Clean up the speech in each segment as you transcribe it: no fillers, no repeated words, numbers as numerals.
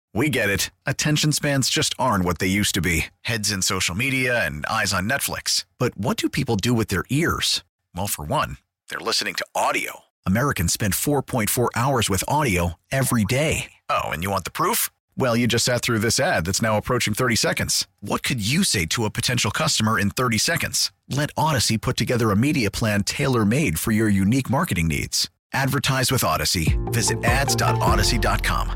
We get it. Attention spans just aren't what they used to be. Heads in social media and eyes on Netflix. But what do people do with their ears? Well, for one, they're listening to audio. Americans spend 4.4 hours with audio every day. Oh, and you want the proof? Well, you just sat through this ad that's now approaching 30 seconds. What could you say to a potential customer in 30 seconds? Let Odyssey put together a media plan tailor-made for your unique marketing needs. Advertise with Odyssey. Visit ads.odyssey.com.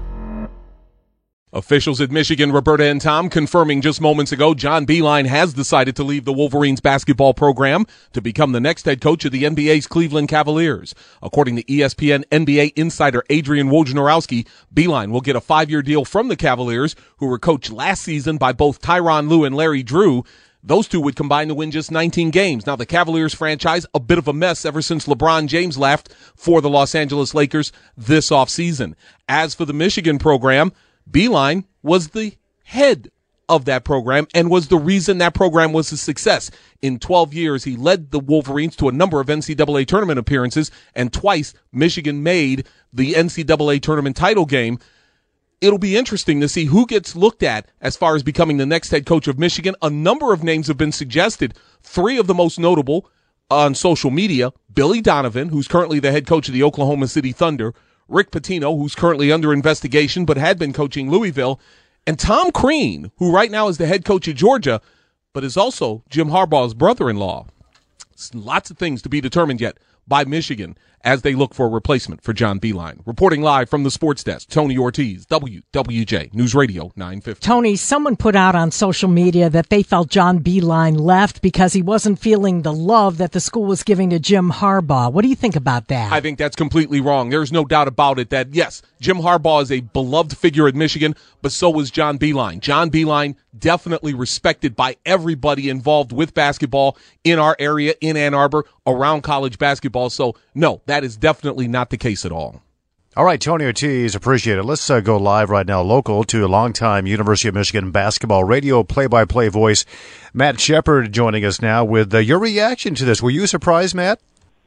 Officials at Michigan, Roberta and Tom, confirming just moments ago John Beilein has decided to leave the Wolverines basketball program to become the next head coach of the NBA's Cleveland Cavaliers. According to ESPN NBA insider Adrian Wojnarowski, Beilein will get a 5-year deal from the Cavaliers, who were coached last season by both Tyronn Lue and Larry Drew. Those two would combine to win just 19 games. Now, the Cavaliers franchise, a bit of a mess ever since LeBron James left for the Los Angeles Lakers this offseason. As for the Michigan program, Beilein was the head of that program and was the reason that program was a success. In 12 years, he led the Wolverines to a number of NCAA tournament appearances, and twice Michigan made the NCAA tournament title game. It'll be interesting to see who gets looked at as far as becoming the next head coach of Michigan. A number of names have been suggested. 3 of the most notable on social media: Billy Donovan, who's currently the head coach of the Oklahoma City Thunder; Rick Pitino, who's currently under investigation but had been coaching Louisville; and Tom Crean, who right now is the head coach of Georgia but is also Jim Harbaugh's brother-in-law. Lots of things to be determined yet by Michigan as they look for a replacement for John Beilein. Reporting live from the sports desk, Tony Ortiz, WWJ News Radio 950. Tony, someone put out on social media that they felt John Beilein left because he wasn't feeling the love that the school was giving to Jim Harbaugh. What do you think about that? I think that's completely wrong. There's no doubt about it that, yes, Jim Harbaugh is a beloved figure at Michigan, but so was John Beilein. John Beilein definitely respected by everybody involved with basketball in our area, in Ann Arbor, around college basketball. So, no, that is definitely not the case at all. All right, Tony Ortiz, appreciate it. Let's go live right now, local, to a longtime University of Michigan basketball radio play-by-play voice, Matt Shepard, joining us now with your reaction to this. Were you surprised, Matt?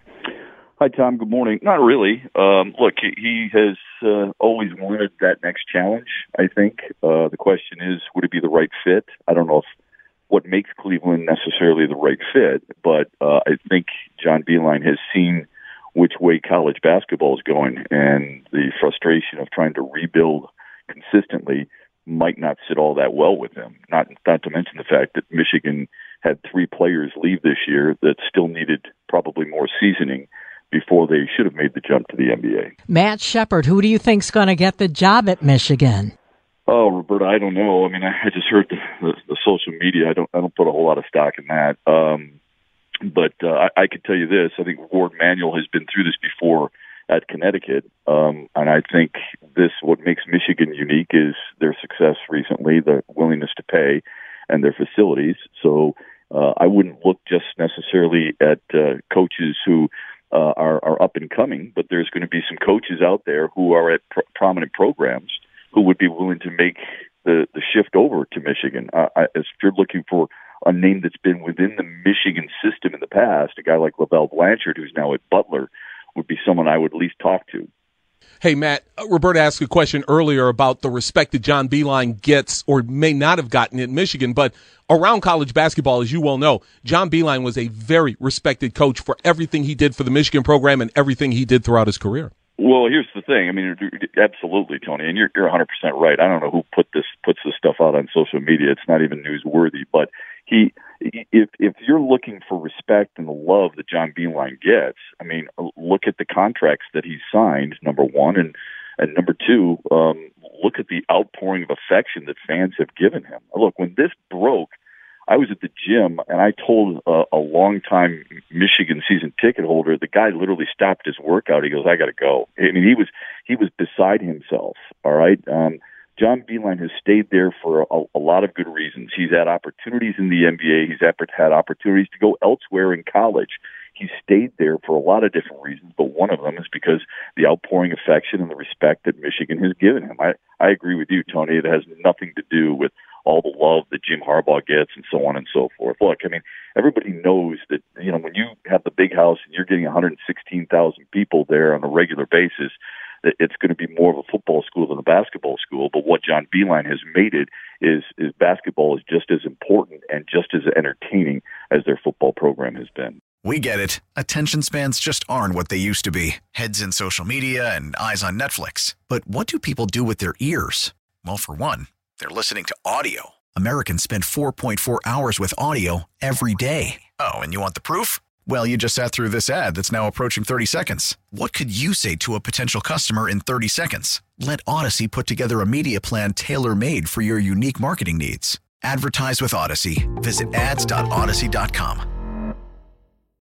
Hi, Tom. Good morning. Not really. Look, he has always wanted that next challenge, I think. The question is, would it be the right fit? I don't know if what makes Cleveland necessarily the right fit, but I think John Beilein has seen which way college basketball is going, and the frustration of trying to rebuild consistently might not sit all that well with him. Not to mention the fact that Michigan had 3 players leave this year that still needed probably more seasoning before they should have made the jump to the NBA. Matt Shepard, who do you think's going to get the job at Michigan? Oh, Roberta, I don't know. I mean, I just heard the social media. I don't put a whole lot of stock in that. But I could tell you this. I think Ward Manuel has been through this before at Connecticut. And I think what makes Michigan unique is their success recently, the willingness to pay, and their facilities. So I wouldn't look just necessarily at coaches who are up and coming, but there's going to be some coaches out there who are at prominent programs who would be willing to make the shift over to Michigan. If you're looking for a name that's been within the Michigan system in the past, a guy like LaVelle Blanchard, who's now at Butler, would be someone I would at least talk to. Hey, Matt, Roberta asked a question earlier about the respect that John Beilein gets or may not have gotten at Michigan, but around college basketball, as you well know, John Beilein was a very respected coach for everything he did for the Michigan program and everything he did throughout his career. Well, here's the thing. I mean, absolutely, Tony, and you're 100% right. I don't know who puts this stuff out on social media. It's not even newsworthy, but if you're looking for respect and the love that John Beilein gets, I mean, look at the contracts that he's signed, number one, and number two, look at the outpouring of affection that fans have given him. Look, when this broke, I was at the gym, and I told a longtime Michigan season ticket holder, the guy literally stopped his workout. He goes, "I got to go." I mean, he was beside himself. All right. John Beilein has stayed there for a lot of good reasons. He's had opportunities in the NBA. He's had opportunities to go elsewhere in college. He's stayed there for a lot of different reasons, but one of them is because the outpouring affection and the respect that Michigan has given him. I agree with you, Tony. It has nothing to do with all the love that Jim Harbaugh gets and so on and so forth. Look, I mean, everybody knows that, you know, when you have the big house and you're getting 116,000 people there on a regular basis, it's going to be more of a football school than a basketball school. But what John Beilein has made it is basketball is just as important and just as entertaining as their football program has been. We get it. Attention spans just aren't what they used to be. Heads in social media and eyes on Netflix. But what do people do with their ears? Well, for one, they're listening to audio. Americans spend 4.4 hours with audio every day. Oh, and you want the proof? Well, you just sat through this ad that's now approaching 30 seconds. What could you say to a potential customer in 30 seconds? Let Odyssey put together a media plan tailor-made for your unique marketing needs. Advertise with Odyssey. Visit ads.odyssey.com.